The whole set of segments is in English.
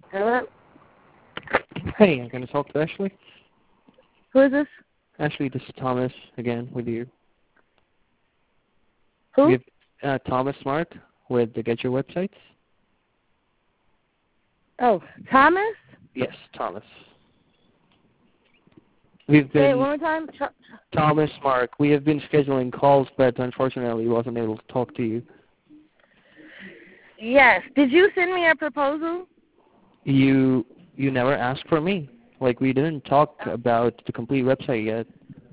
Hello? Hey, I'm going to talk to Ashley. Who is this? Ashley, this is Thomas again with you. Who? We have Thomas Smart with the Get Your Websites. Oh, Thomas? Yes, Thomas. We've Say it been one more time. Thomas Mark. We have been scheduling calls, but unfortunately, wasn't able to talk to you. Yes. Did you send me a proposal? You never asked for me. Like, we didn't talk about the complete website yet.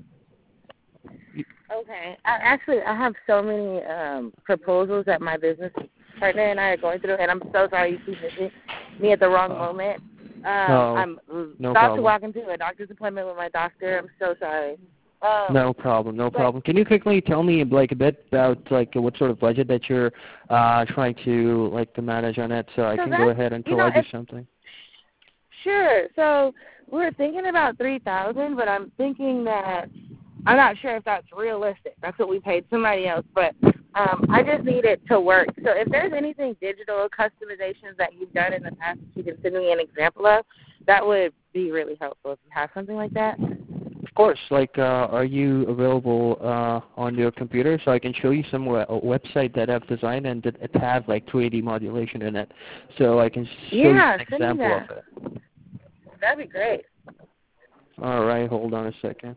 Okay. I have so many proposals that my business partner and I are going through, and I'm so sorry you keep missing me at the wrong moment. I'm no about problem. to walk into a doctor's appointment with my doctor. I'm so sorry. No problem. Can you quickly tell me like a bit about like what sort of budget that you're trying to like to manage on it, so I can go ahead and provide you something? Sure. So we're thinking about $3,000, but I'm thinking that I'm not sure if that's realistic. That's what we paid somebody else, but I just need it to work. So if there's anything digital customizations that you've done in the past that you can send me an example of, that would be really helpful if you have something like that. Of course. Like, are you available on your computer so I can show you some website that I've designed and that it have like 280 modulation in it, so I can show you an example of it. That'd be great. All right, hold on a second.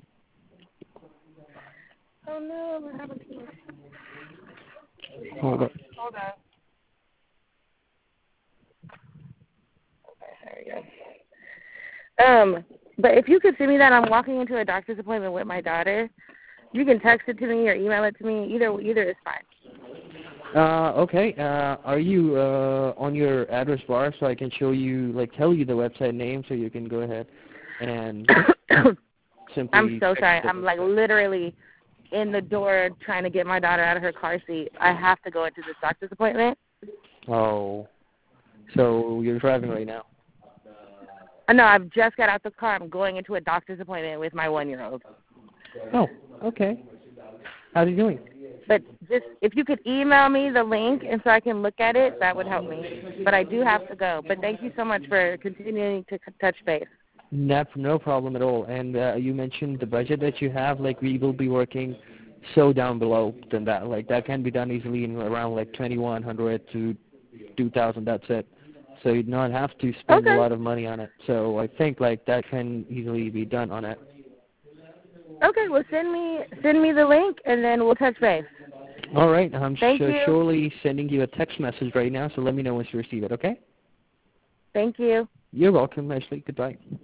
Oh no, what happened to you? Hold on. Okay, there we go. But if you could send me that, I'm walking into a doctor's appointment with my daughter. You can text it to me or email it to me. Either is fine. Okay. Are you on your address bar so I can show you, like, tell you the website name so you can go ahead and simply. I'm so sorry. I'm like literally in the door trying to get my daughter out of her car seat. I have to go into this doctor's appointment. Oh, so you're driving right now? No, I've just got out the car. I'm going into a doctor's appointment with my 1-year-old. Oh, okay. How's he doing? But just if you could email me the link and so I can look at it, that would help me. But I do have to go. But thank you so much for continuing to touch base. No problem at all. And you mentioned the budget that you have. Like, we will be working so down below than that. Like, that can be done easily in around like 2,100 to 2,000. That's it. So you'd not have to spend a lot of money on it. So I think like that can easily be done on it. Okay, well send me the link and then we'll touch base. All right, I'm surely sending you a text message right now. So let me know once you receive it. Okay? Thank you. You're welcome, Ashley. Goodbye.